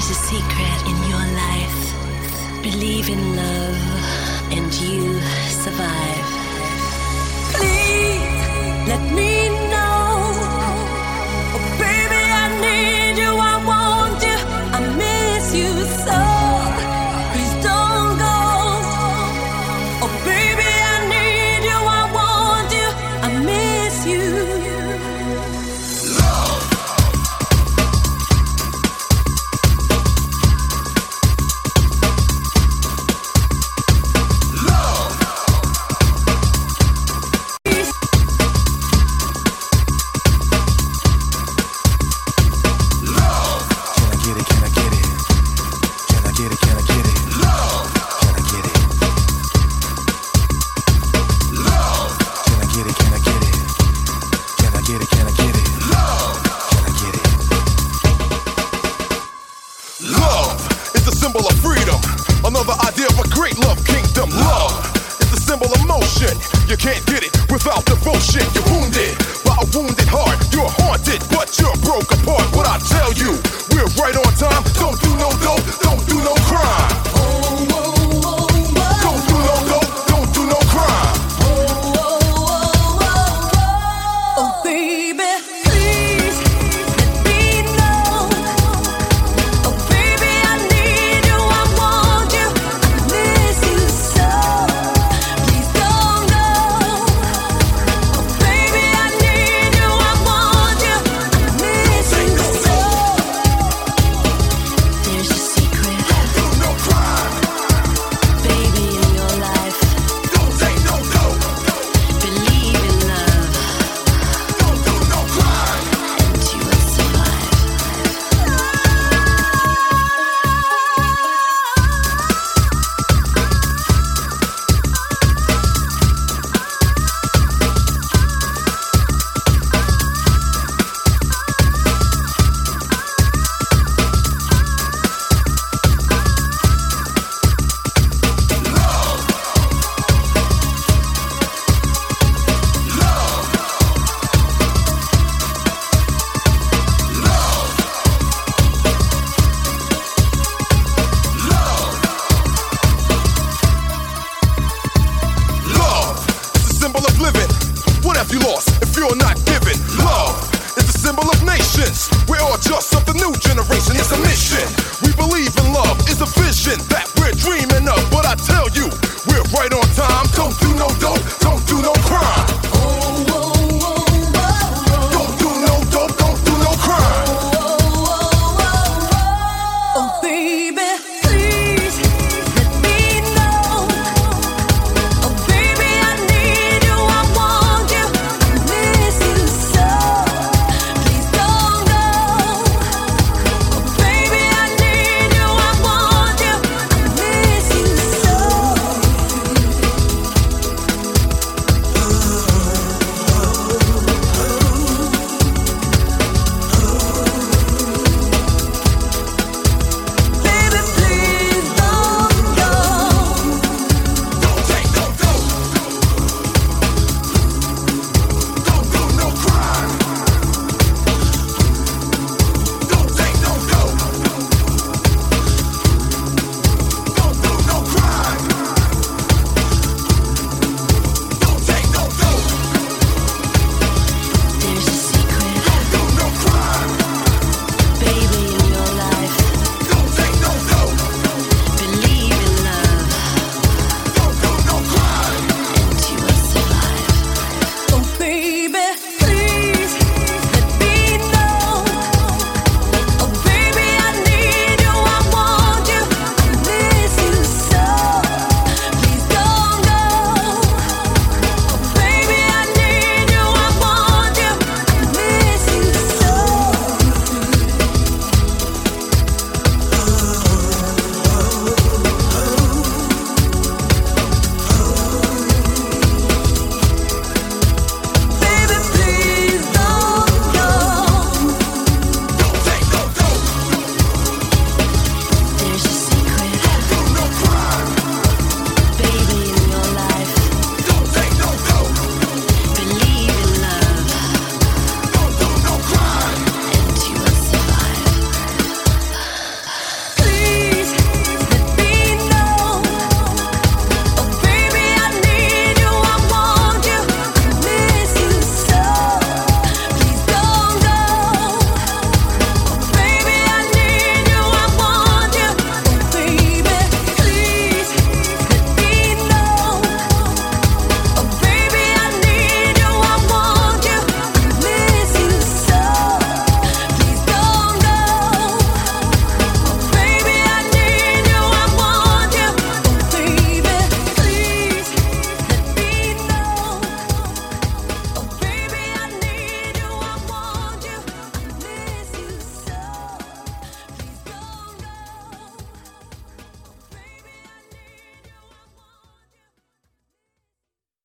There's a secret in your life. Believe in love and you survive. Please let me know. Oh, baby, I need you, I want you, I miss you so. Please don't go. Oh, baby, I need you, I want you, I miss you. You can't get it without devotion. You're wounded by a wounded heart. You're haunted, but you're broke apart. What I